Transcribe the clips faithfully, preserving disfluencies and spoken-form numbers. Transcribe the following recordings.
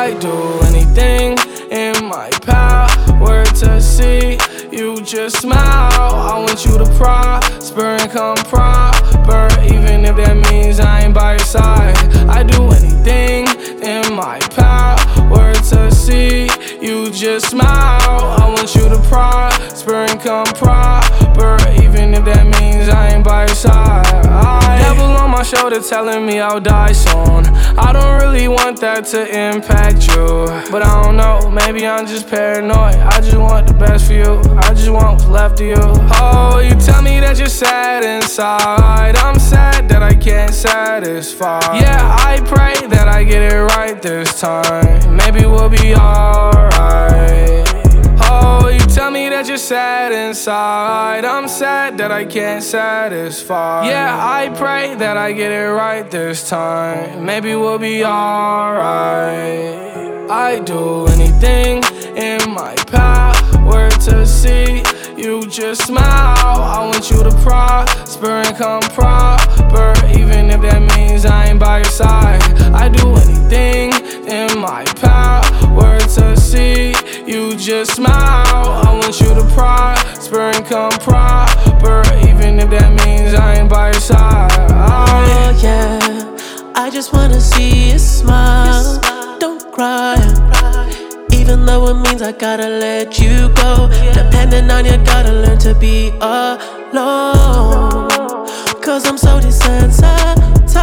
I'd do anything in my power to see you just smile. I want you to prosper and come proper, even if that means I ain't by your side. I'd do anything in my power to see you just smile. I want you to prosper and come proper, even if that means I ain't by your side. I, devil on my shoulder telling me I'll die soon. I don't really want that to impact you, but I don't know, maybe I'm just paranoid. I just want the best for you, I just want what's left of you. Oh, you tell me that you're sad inside. I'm sad that I can't satisfy. Yeah, I pray that I get it right this time. Maybe we'll be alright. Oh, you tell me that you're sad inside. I'm sad that I can't satisfy. Yeah, I pray that I get it right this time. Maybe we'll be alright. I'd do anything in my power to see you just smile. I want you to prosper and come proper, even if that means I ain't by your side. I'd do anything in my power to see you just smile. I want you to prosper and come proper, even if that means I ain't by your side. Oh yeah, I just wanna see you smile. Don't cry, even though it means I gotta let you go. Depending on you, gotta learn to be alone. Cause I'm so desensitized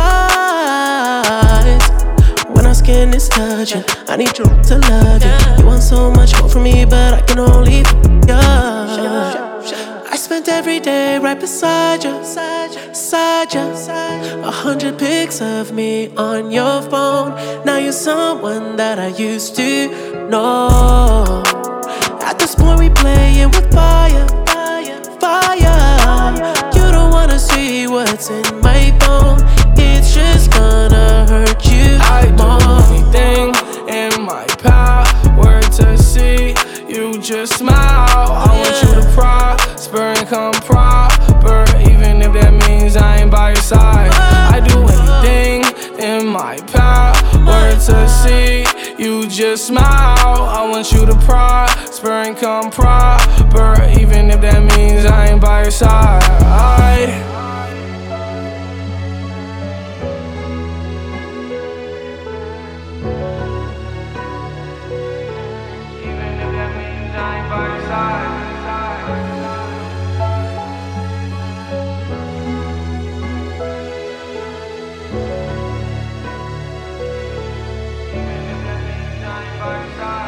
when our skin is touching. I need you to love you. You want so much more from me, but I can only f you. I spent every day right beside you, beside you. A hundred pics of me on your phone. Now you're someone that I used to know. At this point we playing with fire, fire. You don't wanna see what's in my phone. It's just gonna hurt you I'd more. do anything in my power to see you just smile. I want you to prosper and come proper, even if that means I ain't by your side. I'd do anything in my power to see you just smile. I want you to prosper and come proper, even if that means I ain't by your side. Even if that means I ain't by your side. Even if that means I ain't by your side.